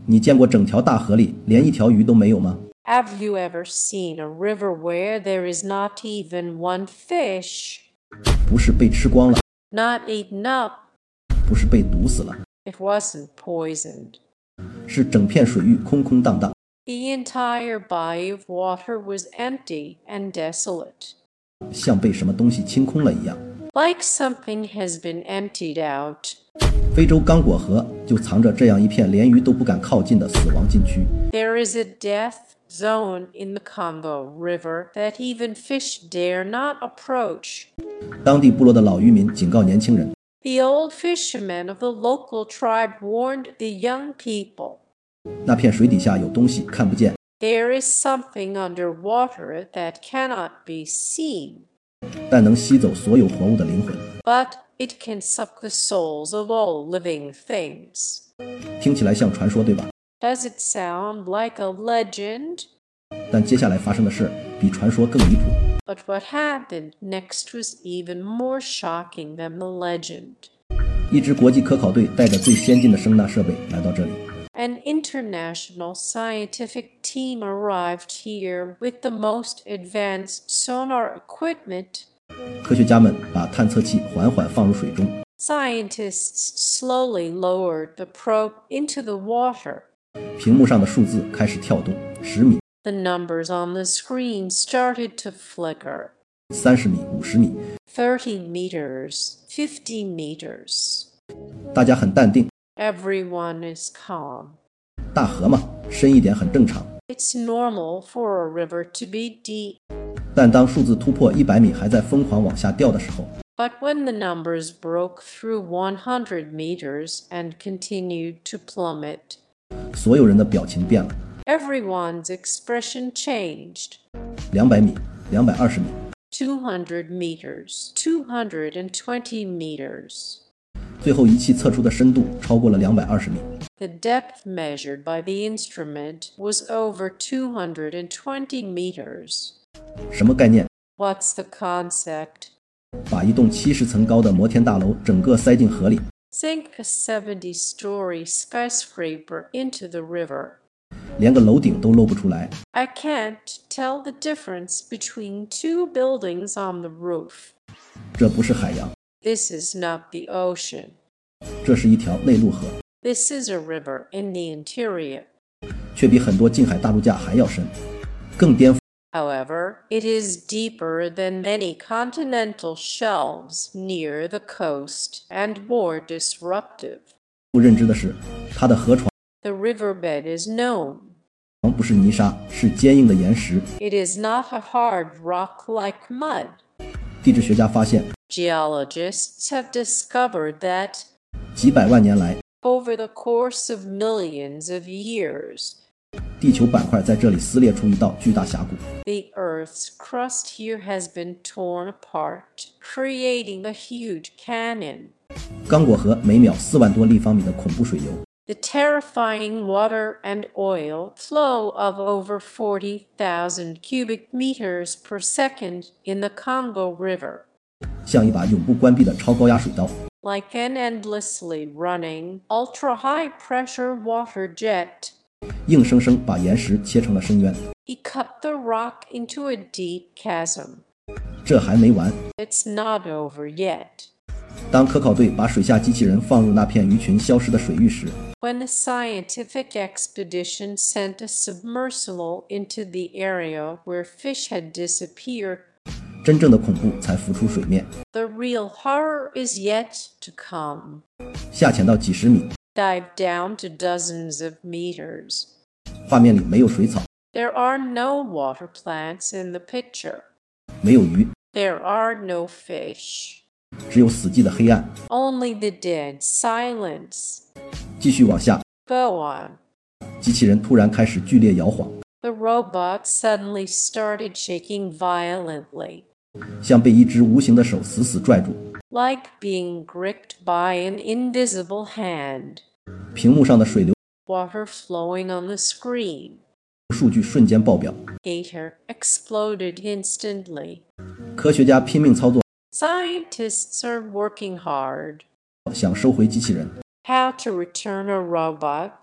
你见过整条大河里连一条鱼都没有吗？ Have you ever seen a river where there is not even one fish? 不是被吃光了， Not eaten up. 不是被毒死了， It wasn't poisoned. 是整片水域空空荡荡， The entire body of water was empty and desolate. 像被什么东西清空了一样。 Like something has been emptied out. 非洲刚果河就藏着这样一片连鱼都不敢靠近的死亡禁区。 There is a death zone in the Congo River that even fish dare not approach. 当地部落的老渔民警告年轻人， The old fishermen of the local tribe warned the young people. 那片水底下有东西看不见， There is something underwater that cannot be seen, 但能吸走所有活物的灵魂。 but it can suck the souls of all living things. 听起来像传说，对吧？ Does it sound like a legend? 但接下来发生的事比传说更离谱。 But what happened next was even more shocking than the legend. 一支国际科考队带着最先进的声纳设备来到这里， An international scientific team arrived here with the most advanced sonar equipment. 科学家们把探测器缓缓放入水中， Scientists slowly lowered the probe into the water. 屏幕上的数字开始跳动，10米、 The numbers on the screen started to flicker. 30米、50米， 30 meters, 50 meters. 大家很淡定。 Everyone is calm. 大河嘛，深一点很正常。 It's normal for a river to be deep. 但当数字突破100米还在疯狂往下掉的时候， But when the numbers broke through 100 meters and continued to plummet, 所有人的表情变了。 everyone's expression changed. 200米、220米， 200 meters, 220 meters. 最后仪器测出的深度超过了220米。 The depth measured by the instrument was over 220 meters. 什么概念？ What's the concept? 把一栋70层高的摩天大楼整个塞进河里， Sink a 70-story skyscraper into the river. 连个楼顶都露不出来。 I can't tell the difference between two buildings on the roof. 这不是海洋， This is not the ocean. 这是一条内陆河， This is a river in the interior. 却比很多近海大陆架还要深，更颠覆。 However, it is deeper than many continental shelves near the coast and more disruptive. 不认知的是，它的河床 The riverbed is known. 不是泥沙，是坚硬的岩石。 It is not a hard rock like mud. 地质学家发现， Geologists have discovered that 几百万年来， over the course of millions of years, 地球板块在这里撕裂出一道巨大峡谷。 the Earth's crust here has been torn apart, creating a huge canyon. 刚果河每秒4万多立方米的恐怖水流， The terrifying water and oil flow of over 40,000 cubic meters per second in the Congo River, 像一把永不关闭的超高压水刀， like an endlessly running, ultra-high pressure water jet. 硬生生把岩石切成了深渊。 He cut the rock into a deep chasm. 这还没完， It's not over yet. 当科考队把水下机器人放入那片鱼群消失的水域时， When the scientific expedition sent a submersible into the area where fish had disappeared, 真正的恐怖才浮出水面。 the real horror is yet to come. 下潜到几十米， Dive down to dozens of meters. 画面里没有水草， There are no water plants in the picture. 没有鱼， There are no fish. 只有死寂的黑暗。 Only the dead silence. 继续往下， Go on. 机器人突然开始剧烈摇晃， The robot suddenly started shaking violently, 像被一只无形的手死死拽住。 like being gripped by an invisible hand. 屏幕上的水流 Water flowing on the screen. 数据瞬间爆表， Gator exploded instantly. 科学家拼命操作， Scientists are working hard. 想收回机器人。 How to return a robot?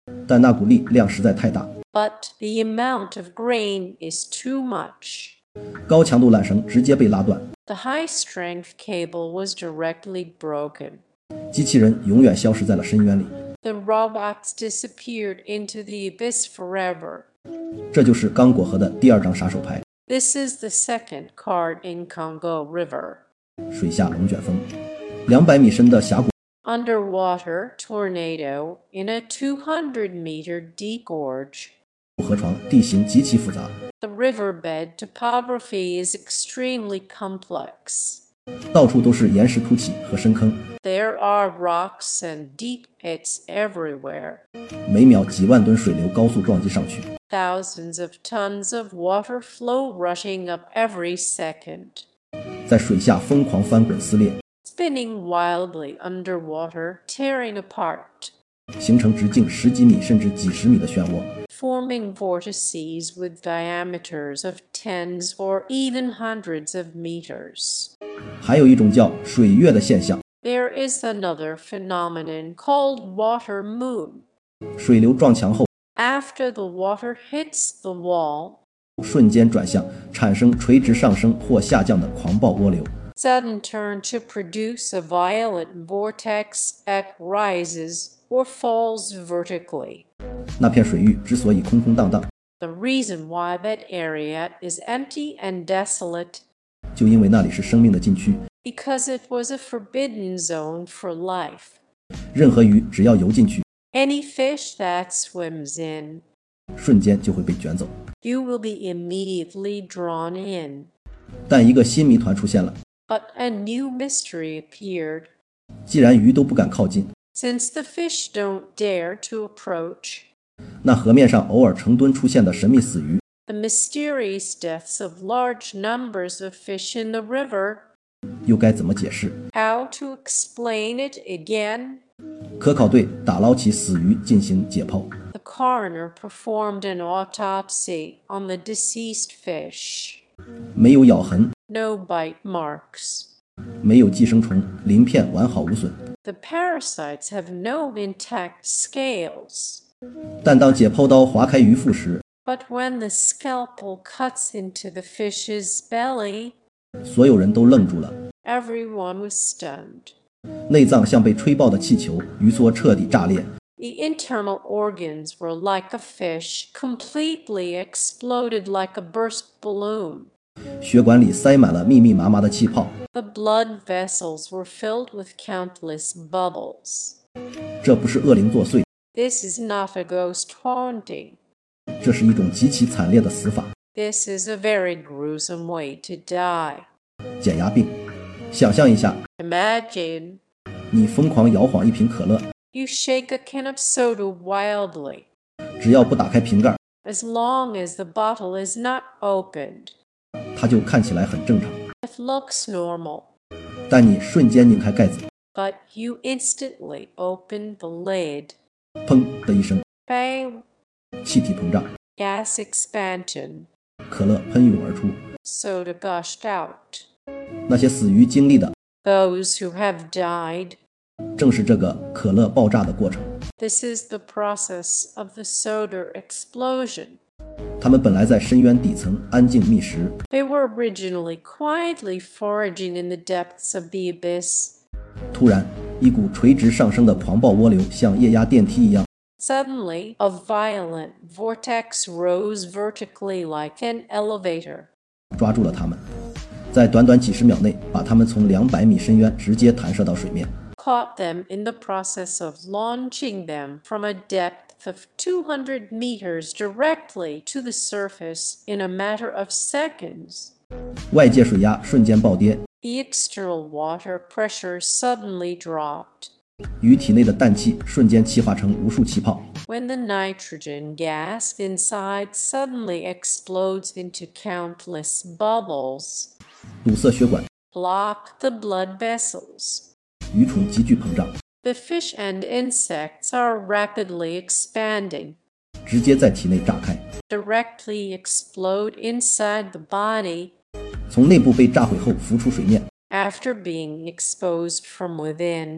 但那股力量实在太大， but the amount of grain is too much. 高强度缆绳直接被拉断， The high-strength cable was directly broken. 机器人永远消失在了深渊里。 The robots disappeared into the abyss forever. 这就是刚果河的第二张杀手牌， This is the second card in Congo River. 水下龙卷风，200米深的峡谷， Underwater tornado in a 200-meter deep gorge. 河床地形极其复杂， The riverbed topography is extremely complex. 到处都是岩石凸起和深坑， There are rocks and deep pits everywhere. 每秒几万吨水流高速撞击上去， Thousands of tons of water flow rushing up every second. 在水下疯狂翻滚撕裂， Spinning wildly underwater, tearing apart. 形成直径10几米甚至几十米的漩涡。 Forming vortices with diameters of tens or even hundreds of meters. 还有一种叫水月的现象， There is another phenomenon called water moon. 水流撞墙后 After the water hits the wall, 瞬间转向，产生垂直上升或下降的狂暴涡流。 sudden turn to produce a violent vortex that rises or falls vertically. 那片水域之所以空空荡荡， The reason why that area is empty and desolate, 就因为那里是生命的禁区， because it was a forbidden zone for life. 任何鱼只要游进去， Any fish that swims in, 瞬间就会被卷走。 you will be immediately drawn in. 但一个新谜团出现了， But a new mystery appeared. 既然鱼都不敢靠近， Since the fish don't dare to approach, 那河面上偶尔成吨出现的神秘死鱼， the mysterious deaths of large numbers of fish in the river, 又该怎么解释？ how to explain it again? 科考队打捞起死鱼进行解剖， The coroner performed an autopsy on the deceased fish. 没有咬痕， No bite marks. 没有寄生虫，鳞片完好无损。 The parasites have no intact scales. 但当解剖刀划开鱼腹时， But when the scalpel cuts into the fish's belly, 所有人都愣住了， everyone was stunned. 内脏像被吹爆的气球，鱼梭彻底炸裂， The internal organs were like a fish, completely exploded like a burst balloon. 血管里塞满了密密麻麻的气泡。 The blood vessels were filled with countless bubbles. 这不是恶灵作祟， This is not a ghost haunting. 这是一种极其惨烈的死法。 This is a very gruesome way to die. 减压病，想象一下， Imagine 你疯狂摇晃一瓶可乐， you shake a can of soda wildly. 只要不打开瓶盖， As long as the bottle is not opened, 它就看起来很正常。 it looks normal. 但你瞬间拧开盖子， But you instantly open the lid. 砰的一声， Bang! 气体膨胀， Gas expansion. 可乐喷涌而出。 Soda gushed out. 那些死鱼经历的 Those who have died. 正是这个可乐爆炸的过程。 This is the process of the soda explosion. 它们本来在深渊底层安静觅食， They were originally quietly foraging in the depths of the abyss. 突然，一股垂直上升的狂暴涡流像液压电梯一样， Suddenly, a violent vortex rose vertically like an elevator. 抓住了它们，在短短几十秒内，把它们从200米深渊直接弹射到水面。 Caught them in the process of launching them from a depth of 200 meters directly to the surface in a matter of seconds. 外界水压瞬间暴跌， The external water pressure suddenly dropped. 鱼体内的氮气瞬间气化成无数气泡， When the nitrogen gas inside suddenly explodes into countless bubbles, 堵塞血管， block the blood vessels. 鱼虫急剧膨胀， The fish and insects are rapidly expanding, 直接在体内炸开， directly explode inside the body 从内部被炸毁后浮出水面， after being exposed from within.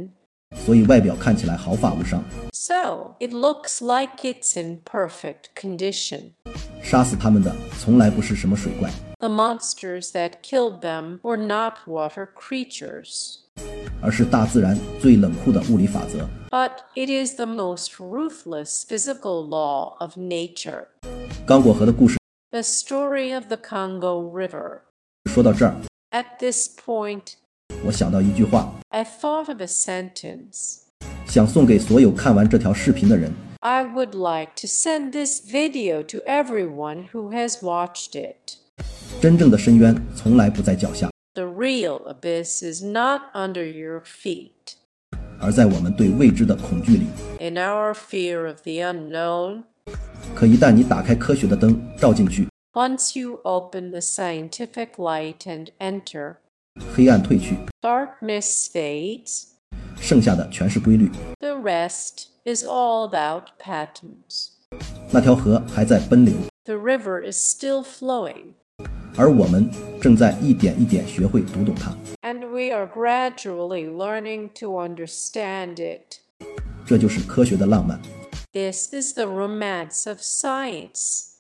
所以外表看起来毫发无伤。 So it looks like it's in perfect condition. 杀死它们的从来不是什么水怪， The monsters that killed them were not water creatures, 而是大自然最冷酷的物理法则。 but it is the most ruthless physical law of nature. 刚果河的故事 The story of the Congo River. 说到这儿， At this point, 我想到一句话， I thought of a sentence. 想送给所有看完这条视频的人。 I would like to send this video to everyone who has watched it. 真正的深渊从来不在脚下， The real abyss is not under your feet. 而在我们对未知的恐惧里。 In our fear of the unknown, 可一旦你打开科学的灯照进去， once you open the scientific light and enter, 黑暗退去， darkness fades. 剩下的全是规律。 The rest is all about patterns. 那条河还在奔流， The river is still flowing, 而我们正在一点一点学会读懂它。 and we are gradually learning to understand it. 这就是科学的浪漫。 This is the romance of science.